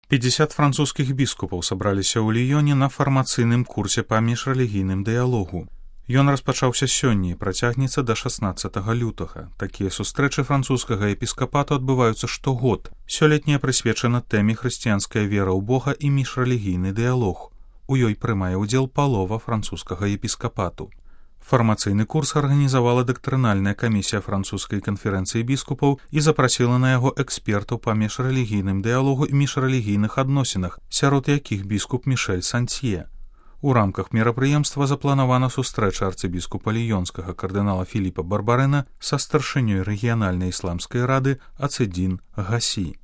50 французскіх біскупаў сабраліся ў Ліёне на фармацыйным курсе па міжрэлігійным дыялогу. Ён распачаўся сёння і працягнецца да 16 лютага. Такія сустрэчы французскага епіскапату адбываюцца штогод. Сёлетняя прысвечана тэме хрысціянская вера ў Бога і міжрэлігійны дыялог. У ёй прымае ўдзел палова французскага епіскапату. Фармацыйны курс арганізавала дактрынальная камісія французскай канферэнцыі біскупаў і запрасіла на яго экспертаў па міжрэлігійным дыялогу і міжрэлігійных адносінах, сярод якіх біскуп Мішэль Сантье. У рамках мерапрыемства запланавана сустрэча арцыбіскупа ліёнскага кардынала Філіпа Барбарэна са старшынёй рэгіянальнай ісламскай рады Ацэдзін Гасі.